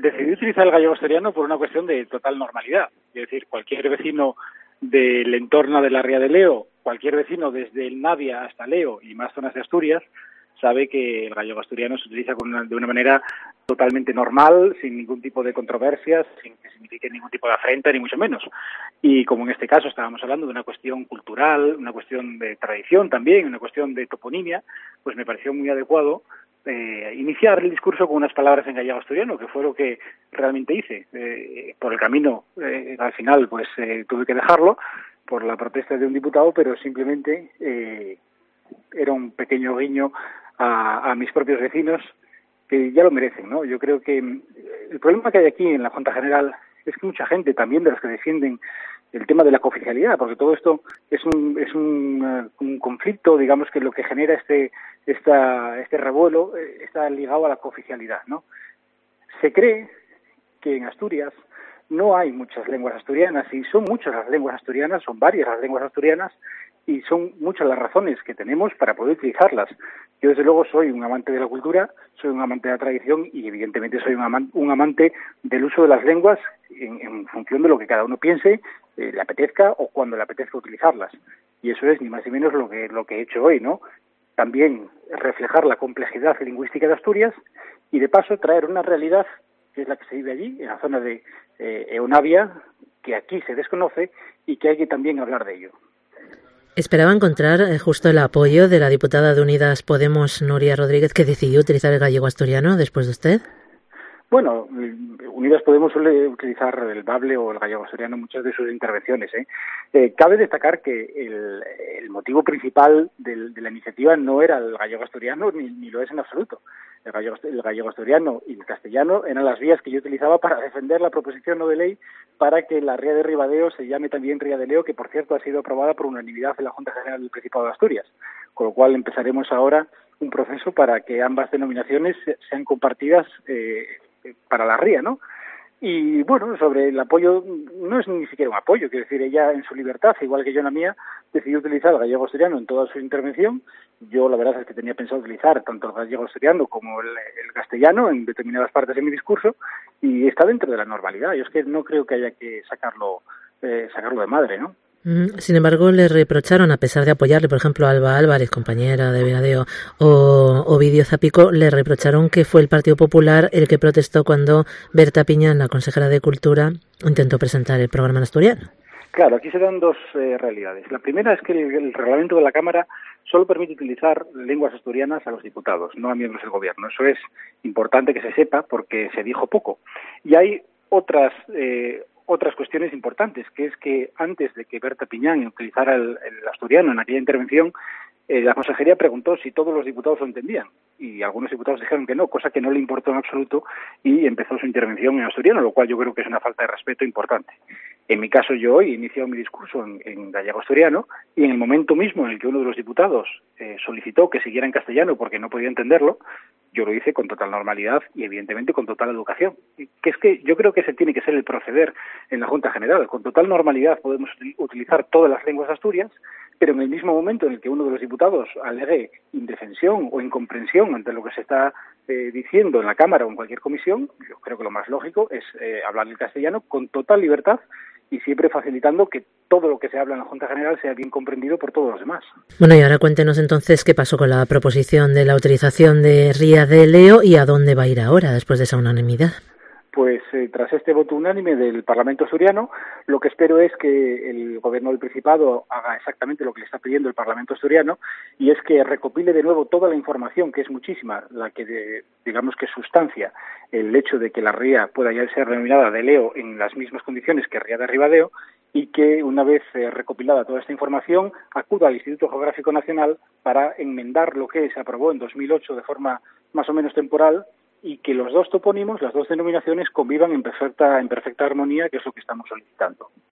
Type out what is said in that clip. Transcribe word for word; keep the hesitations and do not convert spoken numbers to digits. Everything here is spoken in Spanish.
decidí utilizar el gallego asturiano por una cuestión de total normalidad. Es decir, cualquier vecino del entorno de la Ría de Leo, cualquier vecino desde el Navia hasta Leo y más zonas de Asturias, sabe que el gallego asturiano se utiliza con una, de una manera totalmente normal, sin ningún tipo de controversias, sin que signifique ningún tipo de afrenta, ni mucho menos. Y como en este caso estábamos hablando de una cuestión cultural, una cuestión de tradición también, una cuestión de toponimia, pues me pareció muy adecuado eh, iniciar el discurso con unas palabras en gallego asturiano, que fue lo que realmente hice. Eh, por el camino, eh, al final, pues eh, tuve que dejarlo por la protesta de un diputado, pero simplemente eh, era un pequeño guiño a, a mis propios vecinos, que ya lo merecen, ¿no? Yo creo que el problema que hay aquí en la Junta General es que mucha gente, también de los que defienden el tema de la cooficialidad, porque todo esto es un es un, uh, un conflicto, digamos, que lo que genera este esta este revuelo eh, está ligado a la cooficialidad, ¿no? Se cree que en Asturias no hay muchas lenguas asturianas, y son muchas las lenguas asturianas, son varias las lenguas asturianas, y son muchas las razones que tenemos para poder utilizarlas. Yo, desde luego, soy un amante de la cultura, soy un amante de la tradición y, evidentemente, soy un amante, un amante del uso de las lenguas en, en función de lo que cada uno piense, eh, le apetezca o cuando le apetezca utilizarlas. Y eso es ni más ni menos lo que, lo que he hecho hoy, ¿no? También reflejar la complejidad lingüística de Asturias y, de paso, traer una realidad que es la que se vive allí, en la zona de eh, Eunavia, que aquí se desconoce y que hay que también hablar de ello. Esperaba encontrar eh, justo el apoyo de la diputada de Unidas Podemos, Nuria Rodríguez, que decidió utilizar el gallego asturiano después de usted. Bueno, Unidas Podemos suele utilizar el bable o el gallego asturiano en muchas de sus intervenciones. ¿eh? Eh, cabe destacar que el, el motivo principal del, de la iniciativa no era el gallego asturiano, ni, ni lo es en absoluto. El gallego, el gallego asturiano y el castellano eran las vías que yo utilizaba para defender la proposición no de ley para que la Ría de Ribadeo se llame también Ría de Leo, que por cierto ha sido aprobada por unanimidad en la Junta General del Principado de Asturias. Con lo cual empezaremos ahora un proceso para que ambas denominaciones sean compartidas eh, para la ría, ¿no? Y bueno, sobre el apoyo, no es ni siquiera un apoyo, quiero decir, ella en su libertad, igual que yo en la mía, decidió utilizar el gallego asturiano en toda su intervención. Yo la verdad es que tenía pensado utilizar tanto el gallego asturiano como el, el castellano en determinadas partes de mi discurso, y está dentro de la normalidad. Yo es que no creo que haya que sacarlo, eh, sacarlo de madre, ¿no? Sin embargo, le reprocharon, a pesar de apoyarle, por ejemplo, a Alba Álvarez, compañera de Viadeo, o Ovidio Zapico, le reprocharon que fue el Partido Popular el que protestó cuando Berta Piñán, la consejera de Cultura, intentó presentar el programa en asturiano. Claro, aquí se dan dos eh, realidades. La primera es que el, el reglamento de la Cámara solo permite utilizar lenguas asturianas a los diputados, no a miembros del Gobierno. Eso es importante que se sepa porque se dijo poco. Y hay otras... Eh, otras cuestiones importantes, que es que antes de que Berta Piñán utilizara el, el asturiano en aquella intervención, eh, la consejería preguntó si todos los diputados lo entendían, y algunos diputados dijeron que no, cosa que no le importó en absoluto, y empezó su intervención en asturiano, lo cual yo creo que es una falta de respeto importante. En mi caso, yo hoy he iniciado mi discurso en, en gallego asturiano, y en el momento mismo en el que uno de los diputados eh, solicitó que siguiera en castellano porque no podía entenderlo, yo lo hice con total normalidad y evidentemente con total educación. Que es que yo creo que ese tiene que ser el proceder en la Junta General. Con total normalidad podemos utilizar todas las lenguas de Asturias, pero en el mismo momento en el que uno de los diputados alegue indefensión o incomprensión ante lo que se está eh, diciendo en la Cámara o en cualquier comisión, yo creo que lo más lógico es eh, hablar el castellano con total libertad y siempre facilitando que todo lo que se habla en la Junta General sea bien comprendido por todos los demás. Bueno, y ahora cuéntenos entonces qué pasó con la proposición de la utilización de Ría de Leo y a dónde va a ir ahora después de esa unanimidad. Pues eh, tras este voto unánime del Parlamento asturiano, lo que espero es que el Gobierno del Principado haga exactamente lo que le está pidiendo el Parlamento asturiano, y es que recopile de nuevo toda la información, que es muchísima, la que de, digamos que sustancia el hecho de que la ría pueda ya ser denominada de Leo en las mismas condiciones que Ría de Ribadeo, y que una vez eh, recopilada toda esta información acuda al Instituto Geográfico Nacional para enmendar lo que se aprobó en dos mil ocho de forma más o menos temporal, y que los dos topónimos, las dos denominaciones, convivan en perfecta, en perfecta armonía, que es lo que estamos solicitando.